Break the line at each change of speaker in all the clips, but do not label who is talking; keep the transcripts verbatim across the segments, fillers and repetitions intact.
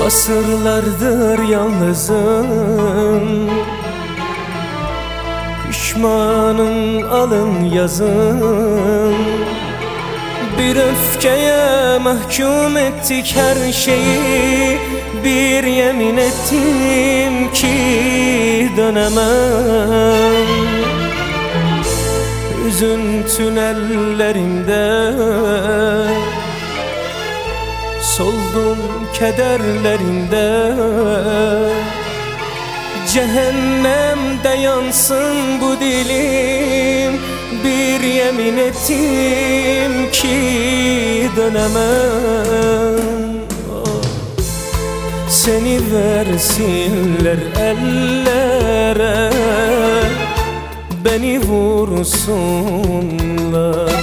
Asırlardır yalnızım, pişmanım alın yazım. Bir öfkeye mahkum ettik her şeyi, bir yemin ettim ki dönemem. Hüzün tünellerinde soldum kederlerinde, cehennemde yansın bu dilim. Bir yemin ettim ki dönemem. Seni versinler ellere, beni vursunlar.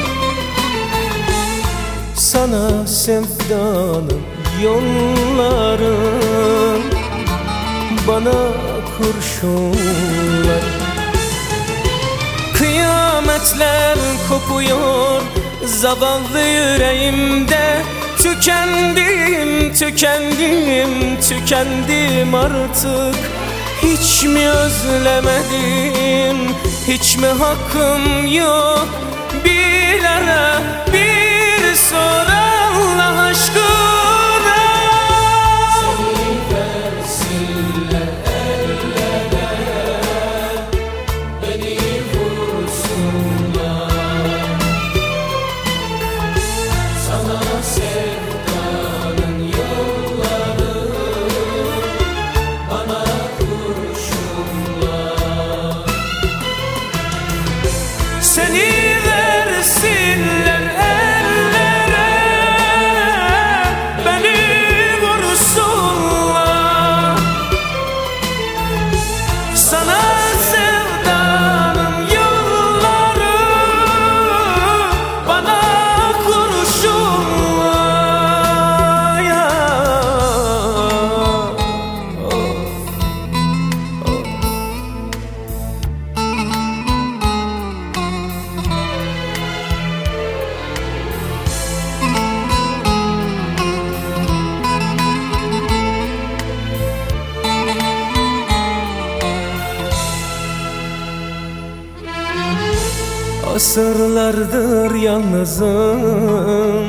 Sana sevdanın yolların, bana kurşunlar. Kıyametler kopuyor zavallı yüreğimde. Tükendim, tükendim, tükendim artık. Hiç mi özlemedim, hiç mi hakkım yok? Bilene bir sor Allah aşkına.
Seni versinler ellere, beni vursunlar. Sana sevdanın yolları, bana kurşunlar.
Seni versinler ellere, beni vursunlar. Sana sevdanın yolları, bana kurşunlar. Ya, of, of. Asırlardır yalnızım,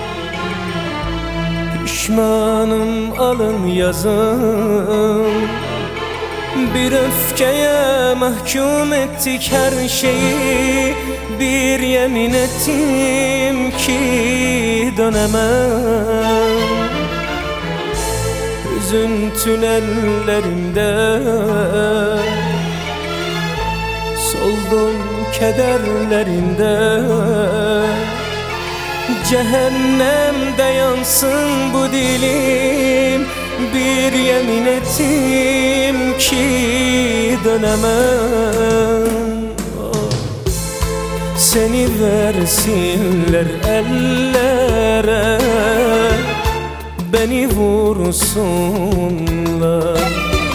pişmanım alın yazım. Bir öfkeye mahkum ettik her şeyi, bir yemin ettim ki dönemem. Hüzün tünellerinde soldum kederlerinde, cehennemde yansın bu dilim. Bir yemin ettim ki dönemem. Seni versinler ellere, beni vursunlar.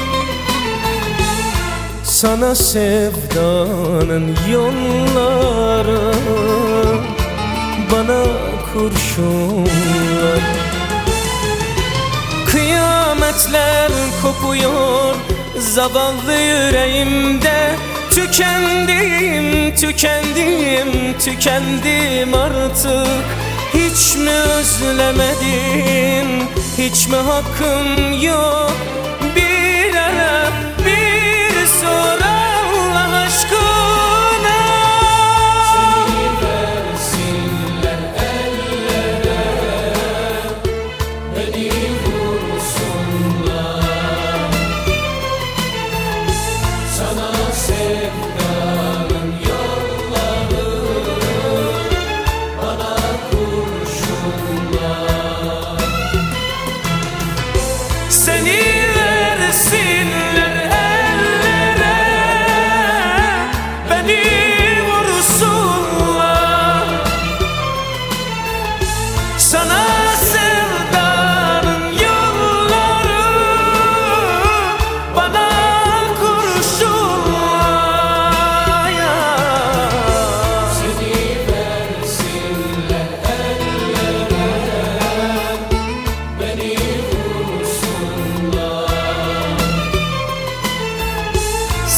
Sana sevdanın yolları, bana kurşunlar. Kıyametler kopuyor zavallı yüreğimde. Tükendim, tükendim, tükendim artık. Hiç mi özlemedim, hiç mi hakkım yok? Bilene bir sor Allah aşkına.
Seni versinler ellere, beni vursunlar. Sana sevdanın yolları, bana kurşunlar.
Seni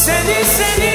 Seni seni